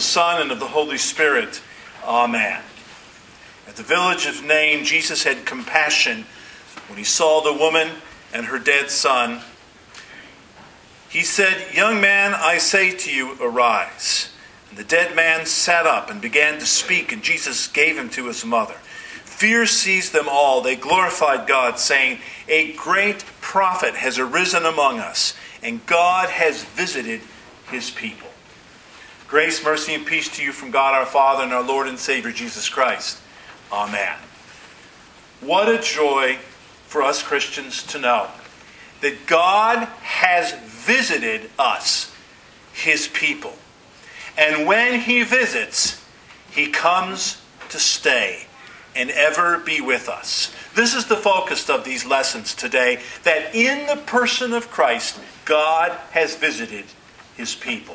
the Son, and of the Holy Spirit. Amen. At the village of Nain, Jesus had compassion when he saw the woman and her dead son. He said, "Young man, I say to you, arise." And the dead man sat up and began to speak, and Jesus gave him to his mother. Fear seized them all. They glorified God, saying, "A great prophet has arisen among us, and God has visited his people." Grace, mercy, and peace to you from God our Father and our Lord and Savior Jesus Christ. Amen. What a joy for us Christians to know that God has visited us, his people. And when he visits, he comes to stay and ever be with us. This is the focus of these lessons today, that in the person of Christ, God has visited his people.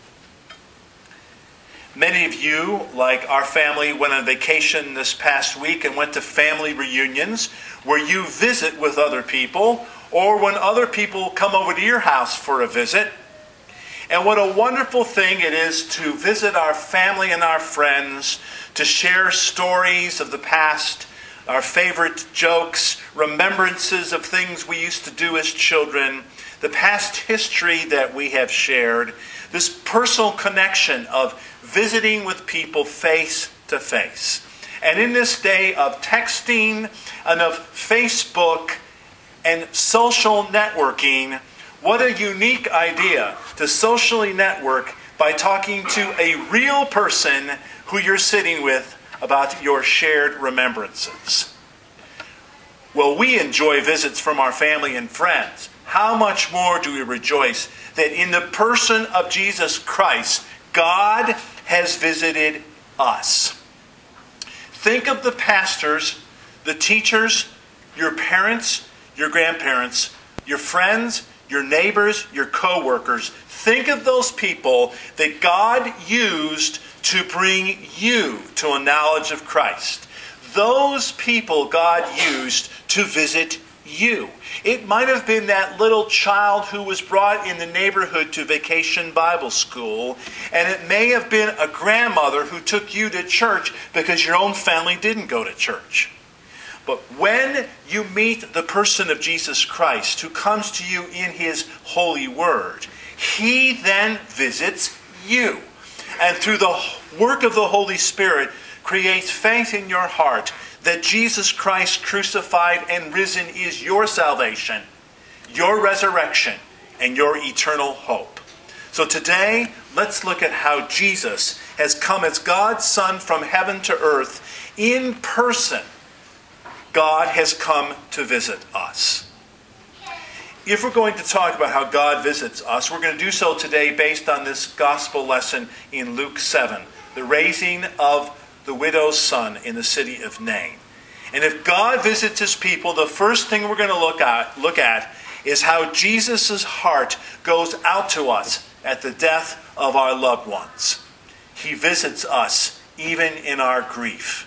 Many of you, like our family, went on vacation this past week and went to family reunions where you visit with other people, or when other people come over to your house for a visit. And what a wonderful thing it is to visit our family and our friends, to share stories of the past, our favorite jokes, remembrances of things we used to do as children, the past history that we have shared, this personal connection of visiting with people face to face. And in this day of texting and of Facebook and social networking, what a unique idea to socially network by talking to a real person who you're sitting with about your shared remembrances. Well, we enjoy visits from our family and friends. How much more do we rejoice that in the person of Jesus Christ, God has visited us. Think of the pastors, the teachers, your parents, your grandparents, your friends, your neighbors, your co-workers. Think of those people that God used to bring you to a knowledge of Christ. Those people God used to visit you. It might have been that little child who was brought in the neighborhood to Vacation Bible School, and it may have been a grandmother who took you to church because your own family didn't go to church. But when you meet the person of Jesus Christ, who comes to you in his holy word, he then visits you. And through the work of the Holy Spirit, creates faith in your heart that Jesus Christ crucified and risen is your salvation, your resurrection, and your eternal hope. So today, let's look at how Jesus has come as God's Son from heaven to earth in person. God has come to visit us. If we're going to talk about how God visits us, we're going to do so today based on this gospel lesson in Luke 7, the raising of the widow's son in the city of Nain. And if God visits his people, the first thing we're going to look at is how Jesus' heart goes out to us at the death of our loved ones. He visits us even in our grief.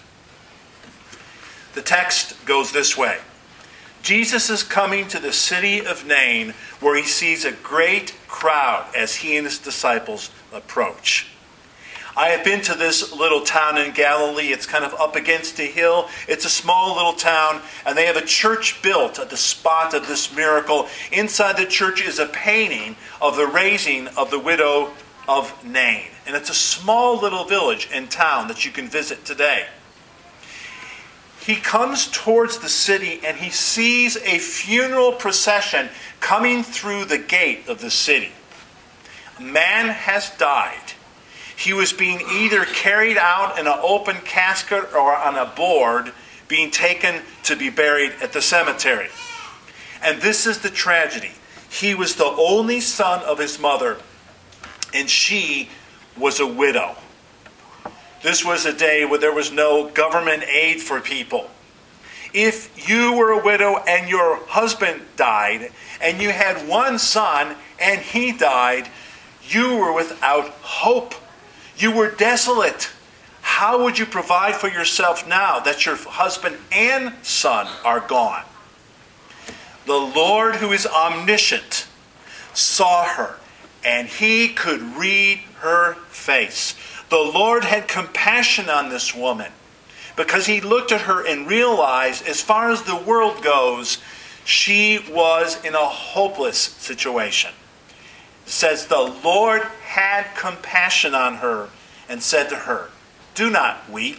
The text goes this way. Jesus is coming to the city of Nain, where he sees a great crowd as he and his disciples approach. I have been to this little town in Galilee. It's kind of up against a hill. It's a small little town, and they have a church built at the spot of this miracle. Inside the church is a painting of the raising of the widow of Nain. And it's a small little village and town that you can visit today. He comes towards the city and he sees a funeral procession coming through the gate of the city. A man has died. He was being either carried out in an open casket or on a board, being taken to be buried at the cemetery. And this is the tragedy. He was the only son of his mother, and she was a widow. This was a day where there was no government aid for people. If you were a widow and your husband died, and you had one son and he died, you were without hope. You were desolate. How would you provide for yourself now that your husband and son are gone? The Lord, who is omniscient, saw her, and he could read her face. The Lord had compassion on this woman because he looked at her and realized, as far as the world goes, she was in a hopeless situation. It says the Lord had compassion on her and said to her, "Do not weep."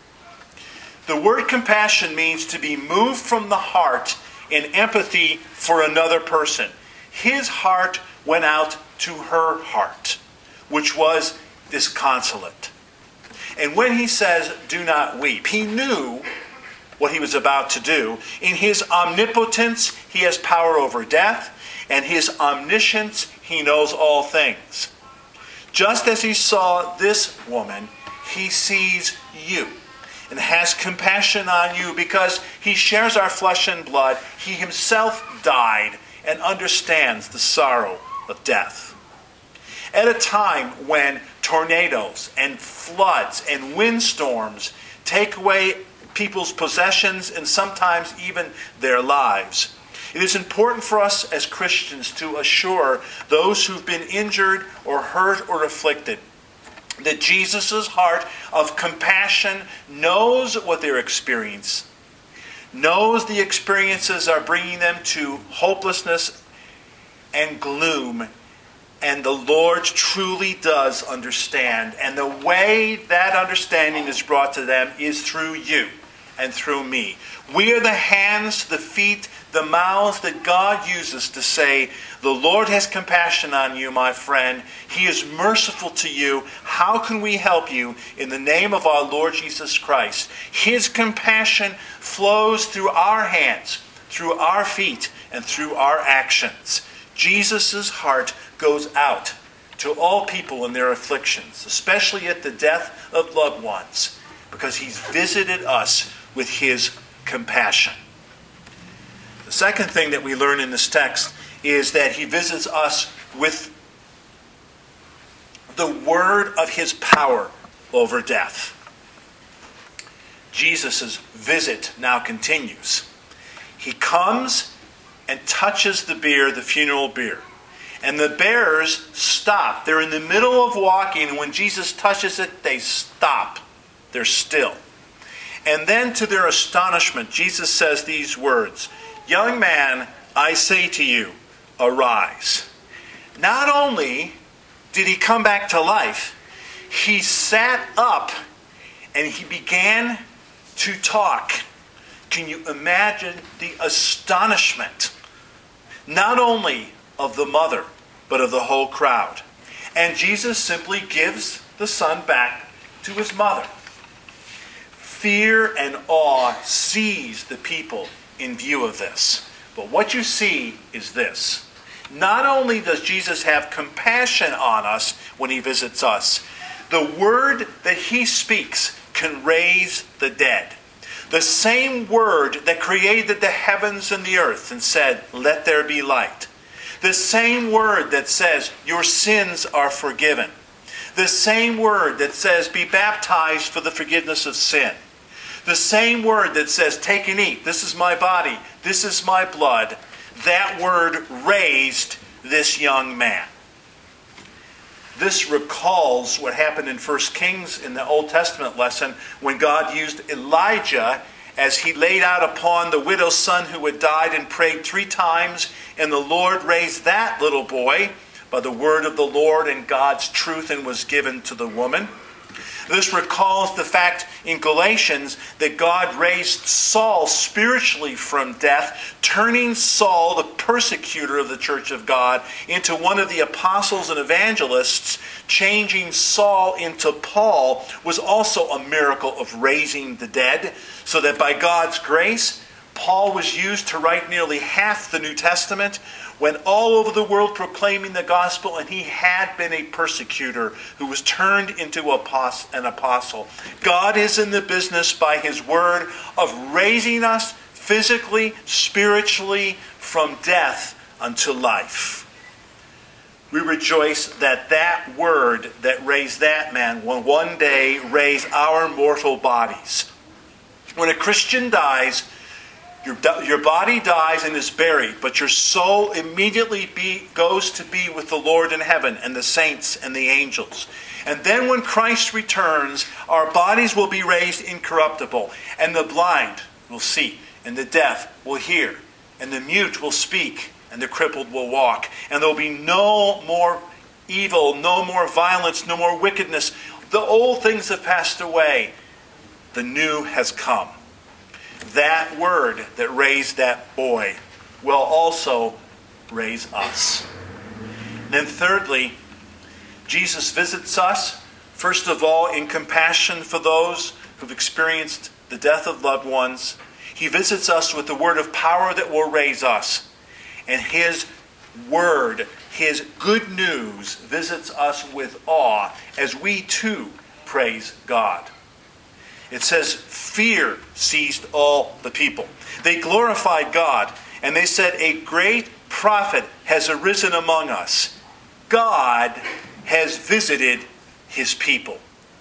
The word compassion means to be moved from the heart in empathy for another person. His heart went out to her heart, which was disconsolate. And when he says, "do not weep," he knew what he was about to do. In his omnipotence, he has power over death, and his omniscience, he knows all things. Just as he saw this woman, he sees you and has compassion on you because he shares our flesh and blood. He himself died and understands the sorrow of death. At a time when tornadoes and floods and windstorms take away people's possessions and sometimes even their lives, it is important for us as Christians to assure those who've been injured or hurt or afflicted that Jesus' heart of compassion knows what they're experiencing, knows the experiences are bringing them to hopelessness and gloom, and the Lord truly does understand. And the way that understanding is brought to them is through you and through me. We are the hands, the feet, the mouths that God uses to say, "The Lord has compassion on you, my friend. He is merciful to you. How can we help you in the name of our Lord Jesus Christ?" His compassion flows through our hands, through our feet, and through our actions. Jesus' heart goes out to all people in their afflictions, especially at the death of loved ones, because he's visited us with his compassion. The second thing that we learn in this text is that he visits us with the word of his power over death. Jesus' visit now continues. He comes and touches the bier, the funeral bier. And the bearers stop. They're in the middle of walking, and when Jesus touches it, they stop. They're still. And then to their astonishment, Jesus says these words, "Young man, I say to you, arise." Not only did he come back to life, he sat up and he began to talk. Can you imagine the astonishment, not only of the mother, but of the whole crowd? And Jesus simply gives the son back to his mother. Fear and awe seize the people in view of this. But what you see is this. Not only does Jesus have compassion on us when he visits us, the word that he speaks can raise the dead. The same word that created the heavens and the earth and said, "Let there be light." The same word that says, "Your sins are forgiven." The same word that says, "Be baptized for the forgiveness of sin." The same word that says, "Take and eat. This is my body. This is my blood." That word raised this young man. This recalls what happened in 1 Kings in the Old Testament lesson when God used Elijah as he laid out upon the widow's son who had died and prayed 3 times, and the Lord raised that little boy by the word of the Lord and God's truth, and was given to the woman. This recalls the fact in Galatians that God raised Saul spiritually from death, turning Saul, the persecutor of the church of God, into one of the apostles and evangelists. Changing Saul into Paul was also a miracle of raising the dead, so that by God's grace, Paul was used to write nearly half the New Testament, went all over the world proclaiming the gospel, and he had been a persecutor who was turned into an apostle. God is in the business by his word of raising us physically, spiritually, from death unto life. We rejoice that that word that raised that man will one day raise our mortal bodies. When a Christian dies, your body dies and is buried, but your soul immediately goes to be with the Lord in heaven and the saints and the angels. And then when Christ returns, our bodies will be raised incorruptible, and the blind will see, and the deaf will hear, and the mute will speak, and the crippled will walk. And there will be no more evil, no more violence, no more wickedness. The old things have passed away. The new has come. That word that raised that boy will also raise us. And then thirdly, Jesus visits us, first of all, in compassion for those who've experienced the death of loved ones. He visits us with the word of power that will raise us. And His word, His good news, visits us with awe as we too praise God. It says, fear seized all the people. They glorified God, and they said, a great prophet has arisen among us. God has visited His people.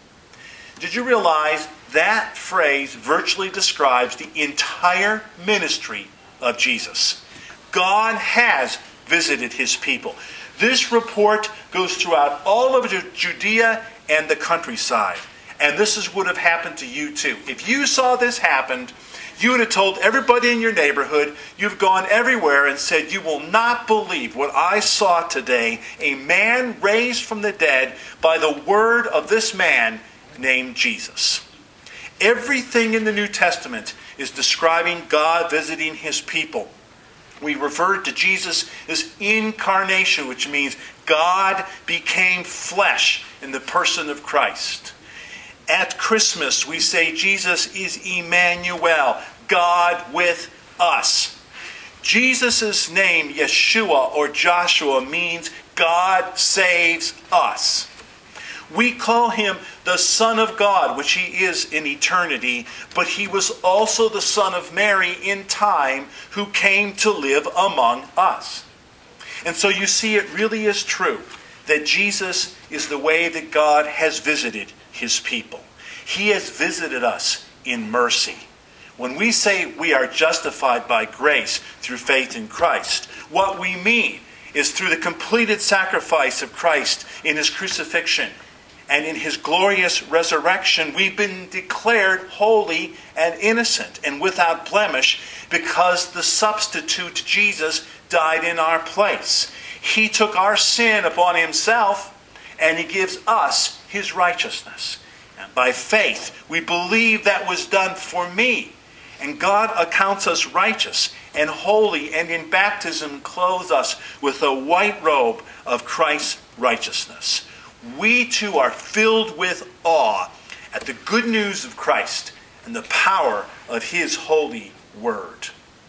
Did you realize that phrase virtually describes the entire ministry of Jesus? God has visited His people. This report goes throughout all of Judea and the countryside. And this would have happened to you too. If you saw this happen, you would have told everybody in your neighborhood, you've gone everywhere and said, you will not believe what I saw today. A man raised from the dead by the word of this man named Jesus. Everything in the New Testament is describing God visiting His people. We refer to Jesus as incarnation, which means God became flesh in the person of Christ. At Christmas, we say Jesus is Emmanuel, God with us. Jesus' name, Yeshua or Joshua, means God saves us. We call Him the Son of God, which He is in eternity, but He was also the Son of Mary in time, who came to live among us. And so you see, it really is true that Jesus is the way that God has visited His people. He has visited us in mercy. When we say we are justified by grace through faith in Christ, what we mean is through the completed sacrifice of Christ in His crucifixion and in His glorious resurrection, we've been declared holy and innocent and without blemish because the substitute Jesus died in our place. He took our sin upon Himself and He gives us His righteousness. And by faith, we believe that was done for me. And God accounts us righteous and holy, and in baptism clothes us with a white robe of Christ's righteousness. We too are filled with awe at the good news of Christ and the power of His holy word.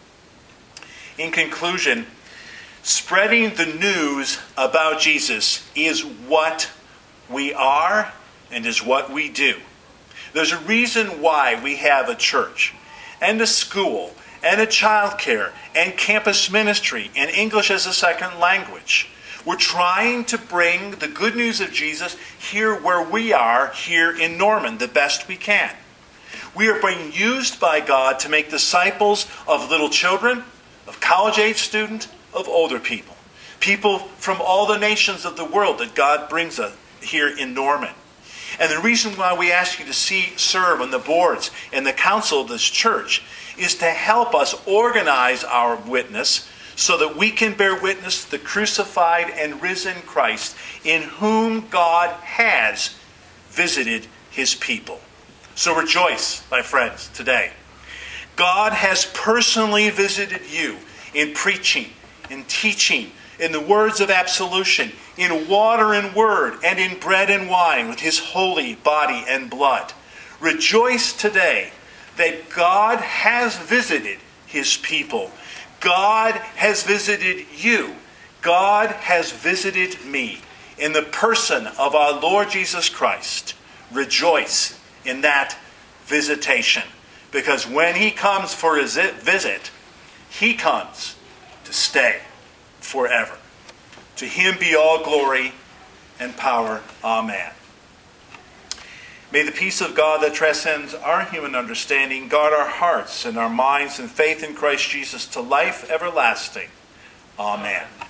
In conclusion, spreading the news about Jesus is what we are and is what we do. There's a reason why we have a church and a school and a childcare and campus ministry and English as a second language. We're trying to bring the good news of Jesus here where we are, here in Norman, the best we can. We are being used by God to make disciples of little children, of college-age students, of older people. People from all the nations of the world that God brings us here in Norman. And the reason why we ask you to serve on the boards and the council of this church is to help us organize our witness so that we can bear witness to the crucified and risen Christ in whom God has visited His people. So rejoice, my friends, today. God has personally visited you in preaching, in teaching, in the words of absolution, in water and word, and in bread and wine with His holy body and blood. Rejoice today that God has visited His people. God has visited you. God has visited me in the person of our Lord Jesus Christ. Rejoice in that visitation, because when He comes for His visit, He comes to stay forever. To Him be all glory and power. Amen. May the peace of God that transcends our human understanding guard our hearts and our minds in faith in Christ Jesus to life everlasting. Amen.